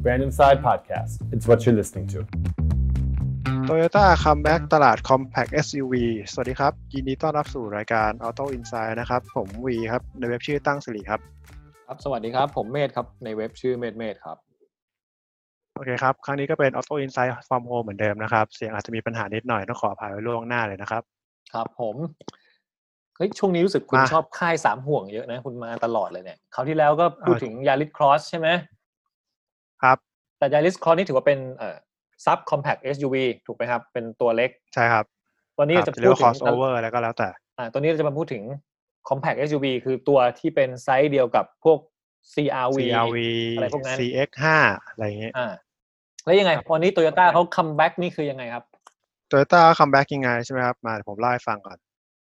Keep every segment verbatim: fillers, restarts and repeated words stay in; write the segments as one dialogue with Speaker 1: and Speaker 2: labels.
Speaker 1: Random Side Podcast. It's what you're listening to.
Speaker 2: Toyota Comeback ตลาด Compact เอส ยู วี สวัสดีครับยินดีต้อนรับสู่รายการ Auto Insight นะครับผมวีครับในเว็บชื่อตั้งสิริครับ
Speaker 3: ครับสวัสดีครับผมเมธครับในเว็บชื่อเมธเมธครับ
Speaker 2: โอเคครับครั้งนี้ก็เป็น Auto Insight from home เหมือนเดิมนะครับเสียงอาจจะมีปัญหานิดหน่อยต้องขออภัยไว้ล่วงหน้าเลยนะครับ
Speaker 3: ครับผมเฮ้ยช่วงนี้รู้สึกคุณชอบค่ายสามห่วงเยอะนะคุณมาตลอดเลยเนี่ยคราวที่แล้วก็พูดถึง Yaris Cross ใช่ไหม
Speaker 2: ครับ
Speaker 3: แต่ Yaris Cross นี่ถือว่าเป็นเอ่อ Sub Compact เอส ยู วี ถูกไหมครับเป็นตัวเล็ก
Speaker 2: ใช่ครับ
Speaker 3: ตัวนี้จะพูดถึง
Speaker 2: crossover แล้วก็แล้วแต่
Speaker 3: อ่าตัวนี้เราจะมาพูดถึง Compact เอส ยู วี คือตัวที่เป็นไซส์เดียวกับพวก ซี อาร์ วี
Speaker 2: ซี อาร์ วี
Speaker 3: อะไรพวกนั้น
Speaker 2: ซี เอ็กซ์ ห้า อะไรอย่างเงี้ย
Speaker 3: อ่าแล้วยังไงวันนี้ Toyota เขา comeback นี่คือยังไงครับ
Speaker 2: Toyota comeback ยังไงใช่ไหมครับมาผมเล่าให้ฟังก่อน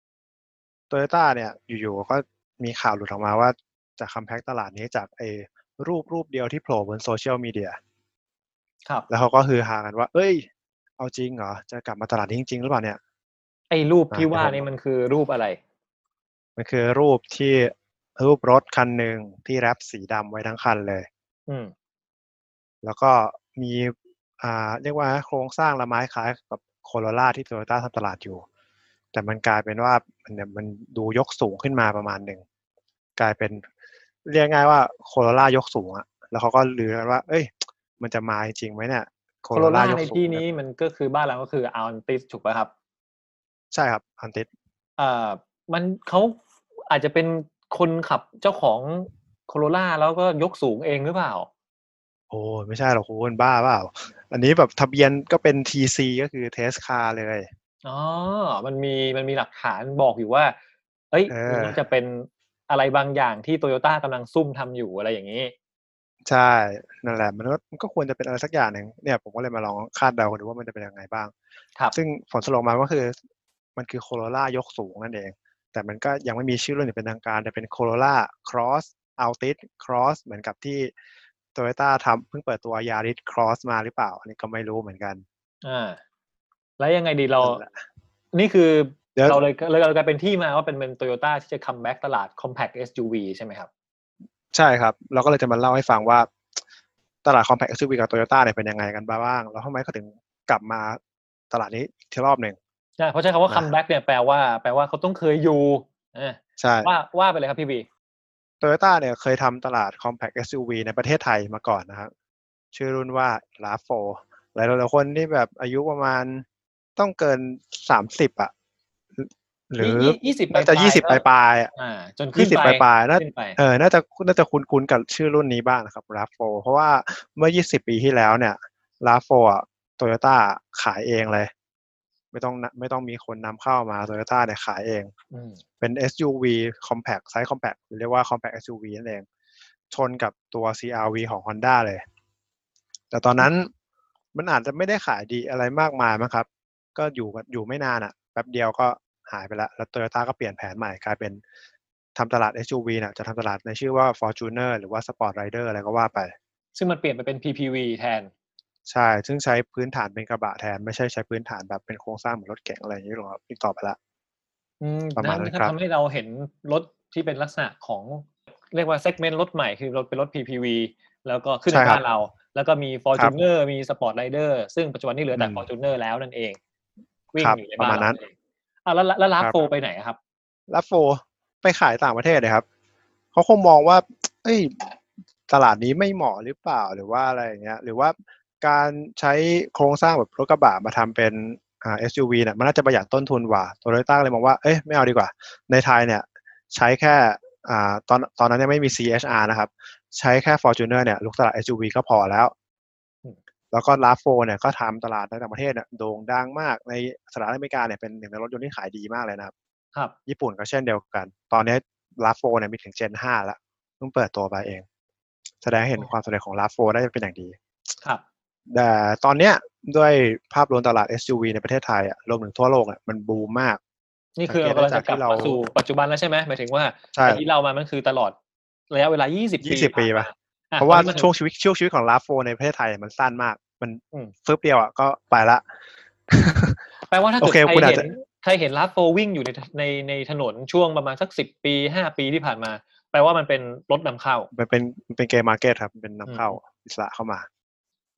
Speaker 2: Toyota เนี่ยอยู่ๆก็มีข่าวหลุดออกมาว่าจะคัมแบ็กตลาดนี้จากไอ้รูปรูปเดียวที่โผล่บนโซเชียลมีเดีย
Speaker 3: ครับ
Speaker 2: แล้วเขาก็ฮือฮากันว่าเอ้ยเอาจริงเหรอจะกลับมาตลาดนี้จริงๆหรือเปล่าเนี่ย
Speaker 3: ไอ้รูปที่ว่านี่มันคือรูปอะไร
Speaker 2: มันคือรูปที่รูปรถคันหนึ่งที่แรปสีดำไว้ทั้งคันเลย
Speaker 3: อืม
Speaker 2: แล้วก็มีอ่าเรียกว่าโครงสร้างละไม้คล้ายกับโคโรล่าที่ Toyota ทำตลาดอยู่แต่มันกลายเป็นว่ามันเนี่ยมันดูยกสูงขึ้นมาประมาณหนึ่งกลายเป็นเรียกง่ายว่าโคโรล่ายกสูงอะแล้วเขาก็ลือกันว่าเอ้ยมันจะมาจริงไหมเนี่ย
Speaker 3: โคโรล่าในที่นี้มันก็คือบ้านเราก็คืออัลติสถูกป่ะครับ
Speaker 2: ใช่ครับอัลติส
Speaker 3: เอ่อมันเขาอาจจะเป็นคนขับเจ้าของโคโรล่าแล้วก็ยกสูงเองหรือเปล่า
Speaker 2: โอ้ไม่ใช่หรอกคุณบ้าเปล่าอันนี้แบบทะเบียนก็เป็น ที ซี ก็คือเทสคาร์เลย
Speaker 3: อ๋อมันมีมันมีหลักฐานบอกอยู่ว่าเอ้ยมันน่าจะเป็นอะไรบางอย่างที่ Toyota กำลังซุ่มทำอยู่อะไรอย่างนี้
Speaker 2: ใช่นั่นแหละมันก็มันก็ควรจะเป็นอะไรสักอย่างหนึ่งเนี่ยผมก็เลยมาลองคาดเดากันดูว่ามันจะเป็นยังไงบ้างซึ่งผลสรุปมาก็คือมันคือ Corolla ยกสูงนั่นเองแต่มันก็ยังไม่มีชื่อรุ่นอย่างเป็นทางการแต่เป็น Corolla Cross Altis Cross เหมือนกับที่ Toyota ทำเพิ่งเปิดตัว Yaris Cross มาหรือเปล่าอันนี้ก็ไม่รู้เหมือนกัน
Speaker 3: อ่าแล้วยังไงดีเรานี่คือเราเลยเลยเรากลายเป็นที่มาว่าเป็นเป็น Toyota ที่จะคัมแบ็กตลาด Compact เอส ยู วี ใช่ไหมครับ
Speaker 2: ใช่ครับเราก็เลยจะมาเล่าให้ฟังว่าตลาด Compact เอส ยู วี กับ Toyota เนี่ยเป็นยังไงกันบ้างแล้วทำไมเขาถึงกลับมาตลาดนี้อีกรอบหนึ่ง
Speaker 3: ใช่เพราะใช้คำว่า comeback เนี่ยแปลว่าแปลว่าเขาต้องเคยอยู่
Speaker 2: ใช่
Speaker 3: ว่าว่าไปเลยครับพี่บี
Speaker 2: Toyota เนี่ยเคยทำตลาด Compact เอส ยู วี ในประเทศไทยมาก่อนนะครับชื่อรุ่นว่า ราฟ โฟร์ หลายๆคนที่แบบอายุประมาณต้องเกินสามสิบอ่ะหรือ
Speaker 3: ยี่สิบ
Speaker 2: น่าจะยี่สิบปลายๆอ่ะ
Speaker 3: อ่าจนขึ้นไป
Speaker 2: ยี่สิบปลายๆน่าเออน่าจะน่าจะคุ้นๆกับชื่อรุ่นนี้บ้างนะครับ ราฟ โฟร์ เพราะว่าเมื่อยี่สิบปีที่แล้วเนี่ย ราฟ โฟร์ อ่ะ Toyota ขายเองเลยไม่ต้องไม่ต้องมีคนนำเข้ามา Toyota เนี่ยขายเองเป็น เอส ยู วี Compact ไซส์ Compact หรือเรียกว่า Compact เอส ยู วี นั่นเองชนกับตัว ซี อาร์ วี ของ Honda เลยแต่ตอนนั้นมันอาจจะไม่ได้ขายดีอะไรมากมายมั้งครับก็อยู่อยู่ไม่นานอ่ะแป๊บเดียวก็หายไปแล้วแล้ว Toyota ก็เปลี่ยนแผนใหม่กลายเป็นทำตลาด เอส ยู วี น่ะจะทำตลาดในชื่อว่า Fortuner หรือว่า Sport Rider อะไรก็ว่าไป
Speaker 3: ซึ่งมันเปลี่ยนไปเป็น พี พี วี แทน
Speaker 2: ใช่ซึ่งใช้พื้นฐานเป็นกระบะแทนไม่ใช่ใช้พื้นฐานแบบเป็นโครงสร้างเหมือนรถเก๋งอะไรอย่างนี้หรอกอีกต่อไปละ
Speaker 3: ประมาณนั้นครับทำให้เราเห็นรถที่เป็นลักษณะของเรียกว่าเซกเมนต์รถใหม่คือรถเป็นรถ พี พี วี แล้วก็ขึ้นในบ้านเราแล้วก็มี Fortuner มี Sport Rider ซึ่งปัจจุบันนี้เหลือแต่ Fortuner แล้วนั่นเองวิ่งอยู่ในบ้านเราเองอ่ะแล้วแล้วราฟ โฟร์ ไปไหนครับ
Speaker 2: ราฟ โฟร์ ไปขายต่างประเทศเลยครับเขาคงมองว่าเอ้ยตลาดนี้ไม่เหมาะหรือเปล่าหรือว่าอะไรอย่างเงี้ยหรือว่าการใช้โครงสร้างแบบรถกระบะมาทำเป็นอ่า เอส ยู วี เนี่ยมันน่าจะประหยัดต้นทุนกว่า Toyota เลยมองว่าเอ้ยไม่เอาดีกว่าในไทยเนี่ยใช้แค่อ่าตอนตอนนั้นยังไม่มี ซี เอช อาร์ นะครับใช้แค่ Fortuner เนี่ยลุกตลาด เอส ยู วี ก็พอแล้วแล้วก็ ราฟ โฟร์ เนี่ยก็ทำตลาดในต่างประเทศเนี่ยโด่งดังมากในสหรัฐอเมริกาเนี่ยเป็นหนึ่งในรถยนต์ที่ขายดีมากเลยนะครับ
Speaker 3: ครับ
Speaker 2: ญี่ปุ่นก็เช่นเดียวกันตอนนี้ ราฟ โฟร์ เนี่ยมีถึง เจน ห้า แล้วเพิ่งเปิดตัวไปเองแสดงให้เห็นความสำเร็จของ ราฟ โฟร์ ได้เป็นอย่างดี
Speaker 3: ครับ
Speaker 2: แต่ตอนเนี้ยด้วยภาพรวมตลาด เอส ยู วี ในประเทศไทยอ่ะรวมถึงทั่วโลกอ่ะมันบูมมาก
Speaker 3: นี่คือเรากำลังจะกลับมาสู่ปัจจุบันแล้วใช่ไหมหมายถึงว่าไอ้ที่เรามามันคือตลอดระยะเวลายี่สิบปี
Speaker 2: ยี่สิบปีป่ะเพราะว่าช่วงชีวิตช่วงชีวิตของ ราฟ โฟร์ ในประเทศไทยมันสั้นมากมันฟึบเดียวอ่ะก็ไปละ
Speaker 3: แปลว่าถ้าเกิดใครเห็นใครเห็น ราฟ โฟร์ วิ่งอยู่ในในในถนนช่วงประมาณสักสิบปีห้าปีที่ผ่านมาแปลว่ามันเป็นรถนำเข้า
Speaker 2: มันเป็นมันเป็นเกมมาร์เก็ตครับเป็นนำเข้าอิสระเข้ามา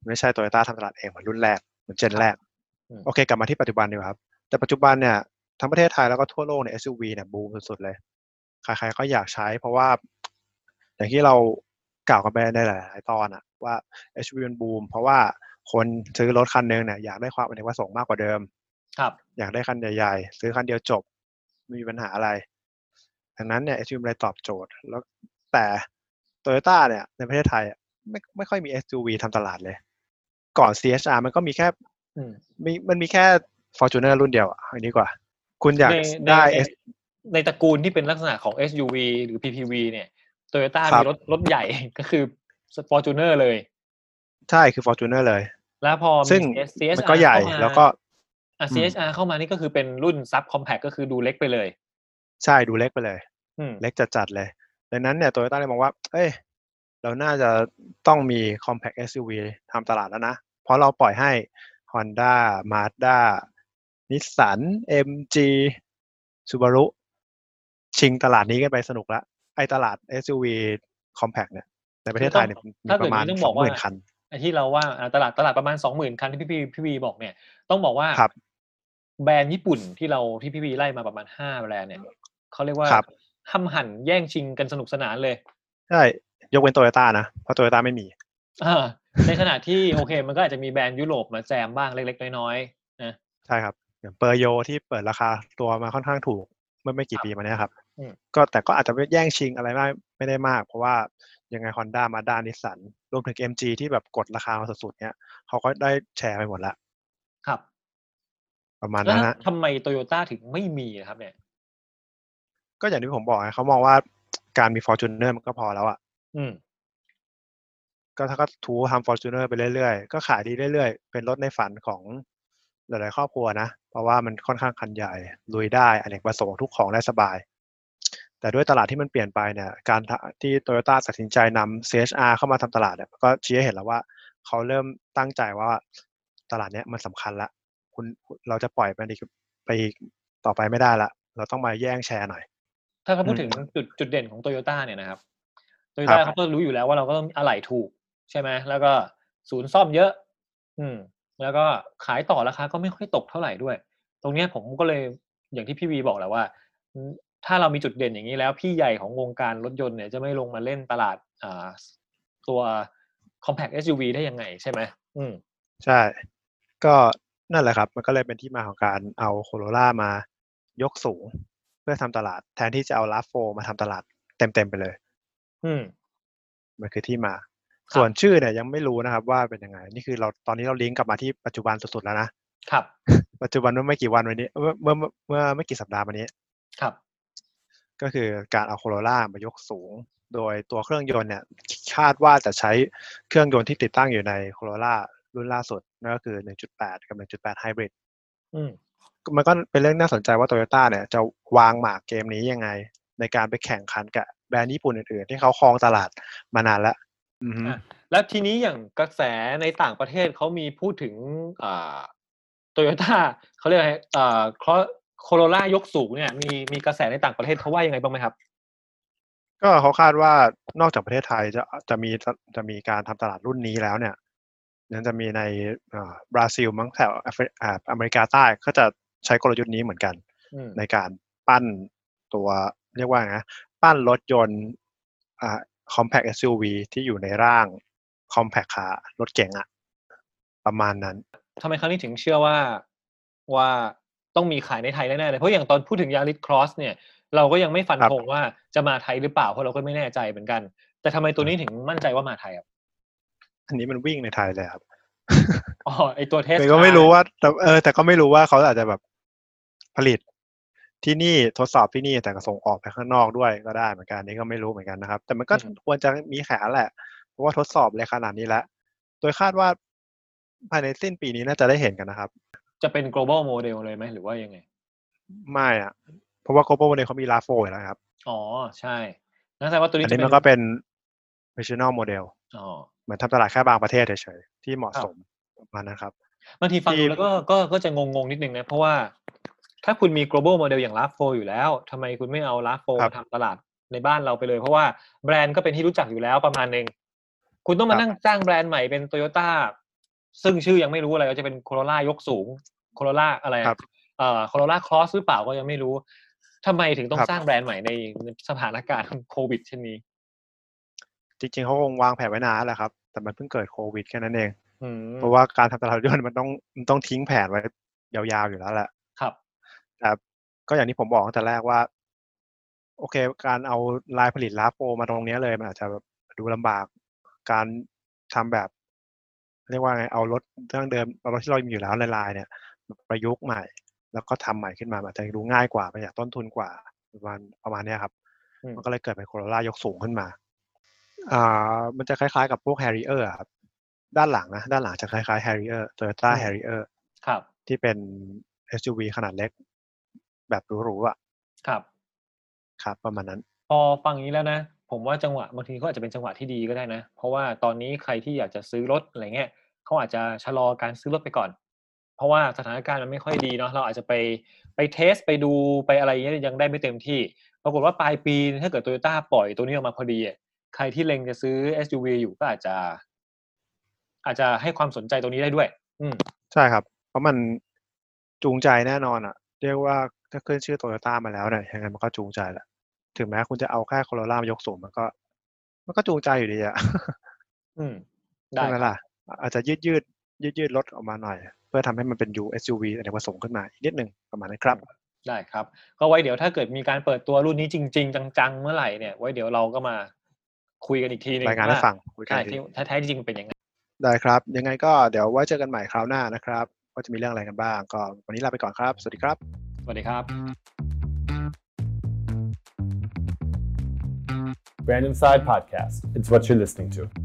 Speaker 2: ไม่ใช่ Toyota ทำตลาดเองเหมือนรุ่นแรกเหมือนเจนแรก
Speaker 3: อืม
Speaker 2: โอเคกลับมาที่ปัจจุบันดีกว่าครับแต่ปัจจุบันเนี่ยทั้งประเทศไทยแล้วก็ทั่วโลกเนี่ย เอส ยู วี เนี่ยบูมสุดๆเลยใครๆก็อยากใช้เพราะว่าอย่างที่เรากล่าวกันไปในหลายๆตอนอะว่า เอส ยู วี มันบูมเพราะว่าคนซื้อรถคันนึงเนี่ยอยากได้ความอเนกประสงค์มากกว่าเดิม
Speaker 3: ครับ
Speaker 2: อยากได้คันใหญ่ๆซื้อคันเดียวจบไม่มีปัญหาอะไรดังนั้นเนี่ย เอส ยู วี เลยตอบโจทย์แล้วแต่ Toyota เนี่ยในประเทศไทยไม่ไม่ค่อยมี เอส ยู วี ทำตลาดเลยก่อน ซี เอช อาร์ มันก็มีแค่มีมันมีแค่ Fortuner รุ่นเดียวอ่ะอันนี้กว่าคุณอยากได้
Speaker 3: ในในตระกูลที่เป็นลักษณะของ เอส ยู วี หรือ พี พี วี เนี่ย Toyota มีรถรถใหญ่ก็คือ Fortuner เลย
Speaker 2: ใช่คือ Fortuner เลย
Speaker 3: แล้วพอมี ซี เอช อาร์
Speaker 2: มันก็ใหญ่แล้วก็
Speaker 3: อ่ะ ซี เอช อาร์ เข้ามานี่ก็คือเป็นรุ่น Sub Compact ก็คือดูเล็กไปเลย
Speaker 2: ใช่ดูเล็กไปเลยเล็กจัดๆเลยดังนั้นเนี่ย Toyota เลยมองว่าเอ้ยเราน่าจะต้องมี Compact เอส ยู วี ทำตลาดแล้วนะเพราะเราปล่อยให้ Honda Mazda Nissan เอ็ม จี Subaru ชิงตลาดนี้กันไปสนุกแล้วไอ้ตลาด เอส ยู วี Compact เนี่ยในประเทศไทยเนี่ยมีประมาณ สองหมื่น คัน
Speaker 3: ไอ้ที่เราว่าตลาดตลาดประมาณ สองหมื่น คันที่พี่พี่วีบอกเนี่ยต้องบอกว่าแบรนด์ญี่ปุ่นที่เราที่พี่วีไล่มาประมาณห้าแบรนด์เนี่ยเขาเรียกว่าห้ำหั่นแย่งชิงกันสนุกสนานเลย
Speaker 2: ใช่ยกเว้น Toyota นะเพราะ Toyota ไม่มี
Speaker 3: อ่าในขณะที่โอเคมันก็อาจจะมีแบรนด์ยุโรปมาแจมบ้างเล็กๆน้อยๆนะ
Speaker 2: ใช่ครับอย่างเปอร์โยที่เปิดราคาตัวมาค่อนข้างถูกเมื่อไม่กี่ปีมานี้ครับก็แต่ก็อาจจะไม่แย่งชิงอะไรไม่ไม่ได้มากเพราะว่ายังไง Honda Mazda Nissan รวมถึง เอ็ม จี ที่แบบกดราคามาสุดๆเนี้ยเขาก็ได้แชร์ไปหมดแล้ว
Speaker 3: ครับ
Speaker 2: ประมาณนั้นนะ
Speaker 3: ทำไม Toyota ถึงไม่มีครับเนี่ย
Speaker 2: ก็อย่างที่ผมบอกเขามองว่าการมี Fortuner มันก็พอแล้วอ่ะ
Speaker 3: อืม
Speaker 2: ก็ถ้าก็ทูทำ Fortuner ไปเรื่อยๆก็ขายดีเรื่อยๆเป็นรถในฝันของหลายๆครอบครัวนะเพราะว่ามันค่อนข้างคันใหญ่ลุยได้อเนกประสงค์ทุกของได้สบายแต่ด้วยตลาดที่มันเปลี่ยนไปเนี่ยการที่ Toyota ตัดสินใจนำ ซี เอช อาร์ เข้ามาทำตลาดเนี่ยก็ชี้ให้เห็นแล้วว่าเขาเริ่มตั้งใจว่าตลาดนี้มันสำคัญละคุณเราจะปล่อยไปอีกไปต่อไปไม่ได้ละเราต้องมาแย่งแชร์หน่อย
Speaker 3: ถ้าเขาพูดถึงจุดจุดเด่นของ Toyota เนี่ยนะครับ Toyota เขาก็รู้อยู่แล้วว่าเราก็ต้องอะไหล่ถูกใช่ไหมแล้วก็ศูนย์ซ่อมเยอะอืมแล้วก็ขายต่อราคาก็ไม่ค่อยตกเท่าไหร่ด้วยตรงนี้ผมก็เลยอย่างที่พี่วีบอกแหละว่าถ้าเรามีจุดเด่นอย่างนี้แล้วพี่ใหญ่ของวงการรถยนต์เนี่ยจะไม่ลงมาเล่นตลาดอ่าตัว Compact เอส ยู วี ได้ยังไงใช่ไหมอืม
Speaker 2: ใช่ก็นั่นแหละครับมันก็เลยเป็นที่มาของการเอา Corolla มายกสูงเพื่อทำตลาดแทนที่จะเอา ราฟ โฟร์ มาทำตลาดเต็มๆไปเลย
Speaker 3: อืม
Speaker 2: มันคือที่มาส่วนชื่อเนี่ยยังไม่รู้นะครับว่าเป็นยังไงนี่คือเราตอนนี้เราลิงก์กลับมาที่ปัจจุบันสุดๆแล้วนะครับปัจจุบันเมื่อไม่กี่วันวันนี้เมื่อเมื่อเมื่อไม่กี่สัปดาห์มานี้
Speaker 3: ครับ
Speaker 2: ก็คือการเอา Corolla มายกสูงโดยตัวเครื่องยนต์เนี่ยคาดว่าจะใช้เครื่องยนต์ที่ติดตั้งอยู่ใน Corolla รุ่นล่าสุดนั่นก็คือ หนึ่งจุดแปด กับ หนึ่งจุดแปด Hybrid
Speaker 3: อืม
Speaker 2: มันก็เป็นเรื่องน่าสนใจว่า Toyota เนี่ยจะวางหมากเกมนี้ยังไงในการไปแข่งขันกับแบรนด์ญี่ปุ่นอื่นๆที่เขาครองตลาดมานานแล้วอือฮึ
Speaker 3: แล้วทีนี้อย่างกระแสในต่างประเทศเขามีพูดถึงอ่า Toyota เขาเรียกอะไรอ่าโคโรล่ายกสูงเนี่ยมีมีกระแสในต่างประเทศเขาว่ายังไงบ้างไหมครับ
Speaker 2: ก็เขาคาดว่านอกจากประเทศไทยจะจะมีจะมีการทำตลาดรุ่นนี้แล้วเนี่ยยังจะมีในบราซิลมั้งแถวอเมริกาใต้ก็จะใช้กลยุทธ์นี้เหมือนกันในการปั้นตัวเรียกว่าไงปั้นรถยนต์อ่า compact เอส ยู วี ที่อยู่ในร่าง compact car รถเก๋งอะประมาณนั้น
Speaker 3: ทำไมครั้งนี้ถึงเชื่อว่าว่าต้องมีขายในไทยแน่ๆเลยเพราะอย่างตอนพูดถึง Yaris Cross เนี่ยเราก็ยังไม่ฟันธงว่าจะมาไทยหรือเปล่าเพราะเราก็ไม่แน่ใจเหมือนกันแต่ทำไมตัวนี้ถึงมั่นใจว่ามาไทยครับ
Speaker 2: อันนี้มันวิ่งในไทยเลยครับ
Speaker 3: อ๋อไอตัวเทส
Speaker 2: ก็ไม่รู้ว่าแต่เออแต่ก็ไม่รู้ว่าเขาอาจจะแบบผลิตที่นี่ทดสอบที่นี่แต่ก็ส่งออกไปข้างนอกด้วยก็ได้เหมือนกันนี่ก็ไม่รู้เหมือนกันนะครับแต่มันก็ควรจะมีแขนแหละเพราะว่าทดสอบเลยขนาดนี้แล้วโดยคาดว่าภายในสิ้นปีนี้น่าจะได้เห็นกันนะครับ
Speaker 3: จะเป็น global model เลยไหมหรือว่ายังไง
Speaker 2: ไม่อ่ะเพราะว่า global model เขามี ราฟ โฟร์ อยู่แล้วครับ
Speaker 3: อ๋อใช่นั่นแสดงว่าตัวนี้
Speaker 2: อันนี้มันก็เป็น regional model
Speaker 3: อ๋อ
Speaker 2: เหมือนทำตลาดแค่บางประเทศเฉยๆที่เหมาะสมประมาณนั้นครับ
Speaker 3: บางทีฟังดูแล้วก็ก็ก็จะงงๆนิดนึงนะเพราะว่าถ้าคุณมี global model อย่าง ราฟ โฟร์ อยู่แล้วทำไมคุณไม่เอา ราฟ โฟร์ มาทำตลาดในบ้านเราไปเลยเพราะว่าแบรนด์ก็เป็นที่รู้จักอยู่แล้วประมาณนึงคุณต้องมานั่งสร้างแบรนด์ใหม่เป็น Toyota ซึ่งชื่อยังไม่รู้อะไรก็จะเป็น Corolla ยกสูง Corolla อะไรเอ่อ Corolla Cross หรือเปล่าก็ยังไม่รู้ทำไมถึงต้องสร้างแบรนด์ใหม่ในสถานการณ์โควิดเช่นนี้
Speaker 2: จริงๆเขาคงวางแผนไว้นานแล้วครับแต่มันเพิ่งเกิดโควิดแค่นั้นเองเพราะว่าการทำตลาดรถยนต์มันต้องมันต้องทิ้งแผนไว้ยาวๆอยู่แล้วแหละ
Speaker 3: ครับ
Speaker 2: แต่ก็อย่างที่ผมบอกตั้งแต่แรกว่าโอเคการเอาลายผลิต ราฟ โฟร์ มาตรงนี้เลยมันอาจจะดูลำบากการทำแบบเรียกว่าไงเอารถดั้งเดิมเอารถที่เรามีอยู่แล้วในลายเนี่ยประยุกต์ใหม่แล้วก็ทำใหม่ขึ้นมาอาจจะดูง่ายกว่าประหยัดต้นทุนกว่าประมาณประมาณนี้ครับมันก็เลยเกิดเป็น Corolla ยกสูงขึ้นมาอ่ามันจะคล้ายๆกับพวก Harrier อะครับด้านหลังนะด้านหลังจะคล้ายๆ Harrier Toyota Harrier
Speaker 3: ครับ
Speaker 2: ที่เป็น เอส ยู วี ขนาดเล็กแบบหรูๆอ่ะ
Speaker 3: ครับ
Speaker 2: ครับประมาณนั้น
Speaker 3: พอฟังอย่างนี้แล้วนะผมว่าจังหวะบางทีก็อาจจะเป็นจังหวะที่ดีก็ได้นะเพราะว่าตอนนี้ใครที่อยากจะซื้อรถอะไรเงี้ยเขาอาจจะชะลอการซื้อรถไปก่อนเพราะว่าสถานการณ์มันไม่ค่อยดีเนาะเราอาจจะไปไปเทสไปดูไปอะไรเงี้ยยังได้ไม่เต็มที่ปรากฏว่าปลายปีถ้าเกิด Toyota ปล่อยตัวนี้ออกมาพอดีใครที่เล็งจะซื้อ เอส ยู วี อยู่ก็อาจจะอาจจะให้ความสนใจตรงนี้ได้ด้วยอืม
Speaker 2: ใช่ครับเพราะมันจูงใจแน่นอนอ่ะเรียกว่าถ้าขึ้นชื่อ Toyota มาแล้วเนี่ยยังไงมันก็จูงใจแหละถึงแม้คุณจะเอาแค่ Corolla มายกสูงมันก็มันก็จูงใจอยู่ดีอ่ะ
Speaker 3: อืม
Speaker 2: ใช่ไหมล่ะอาจจะยืดยืดยืดยืดรถออกมาหน่อยเพื่อทำให้มันเป็น ยู เอส ยู วี อเนกประสงค์ขึ้นมาอีกนิดนึงประมาณนั้นครับ
Speaker 3: ได้ครับก็ไว้เดี๋ยวถ้าเกิดมีการเปิดตัวรุ่นนี้จริงๆจังๆเมื่อไหร่เนี่ยไว้เดี๋ยวเราก็มาคุยกันอีกทีนึง
Speaker 2: รายงานให้ฟังคุยกัน
Speaker 3: ที่แท้ๆจริงเป็นยังไง
Speaker 2: ได้ครับยังไงก็เดี๋ยวไว้เจอกันใหม่คราวหน้านะครับว่าจะมีเรื่องอะไรกันบ้างก็วันนี้ลาไปก่อนครับสวัสดีครับ
Speaker 3: สวัสดีครับ
Speaker 1: Brand Inside Podcast. It's what you're listening to.